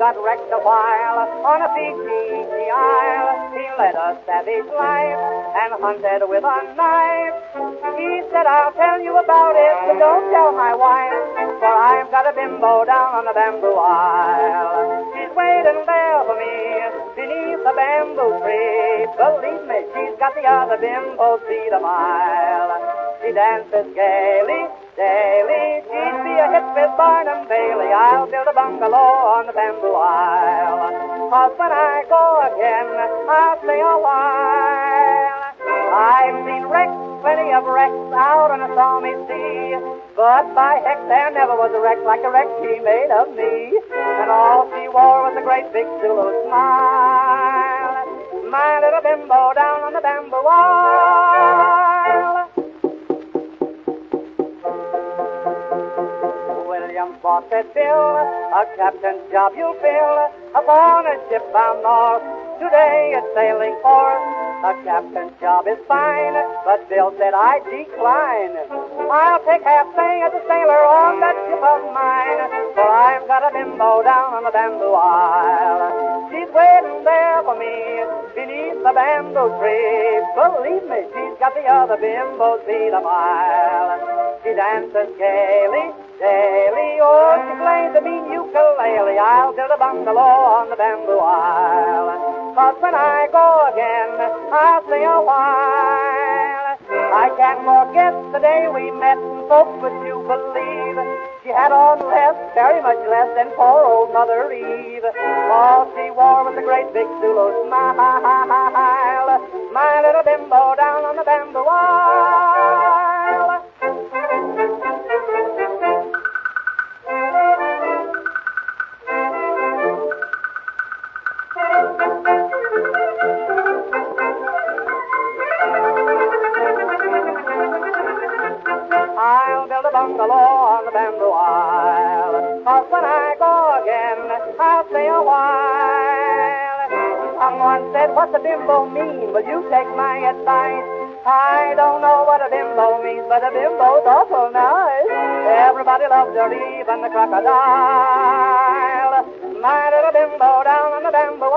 got wrecked a while on a Fiji isle. He led a savage life and hunted with a knife. He said, I'll tell you about it, but don't tell my wife, for I've got a bimbo down on the bamboo isle. She's waiting there for me beneath the bamboo tree. Believe me, she's got the other bimbo's feet a mile. She dances gaily, daily. She'd be a hit with Barnum Bailey. I'll build a bungalow on the bamboo isle. 'Cause when I go again, I'll stay a while. I've seen wrecks, plenty of wrecks out on a stormy sea. But by heck, there never was a wreck like the wreck she made of me. And all she wore was a great big Zulu smile. My little bimbo down on the bamboo isle. William Boss said, Bill, a captain's job you'll fill upon a ship bound north. Today it's sailing forth. A captain's job is fine, but Bill said I decline. I'll take half pay as a sailor on that ship of mine, for I've got a bimbo down on the bamboo isle. She's waiting there for me beneath the bamboo tree. Believe me, she's got the other bimbo's feet a mile. She dances gaily, daily, oh, she plays a mean ukulele. I'll build a bungalow on the bamboo isle. 'Cause when I go again, I'll stay a while. I can't forget the day we met, and folks, would you believe, she had on less, very much less than poor old Mother Eve. All she wore was a great big Zulu smile. My little bimbo down on the bamboo isle. I'll build a bungalow on the bamboo isle. 'Cause when I go again, I'll stay a while. Someone said, what's a bimbo mean? Will you take my advice? I don't know what a bimbo means, but a bimbo's awful nice. Everybody loves her, even the crocodile. My little bimbo down on the bamboo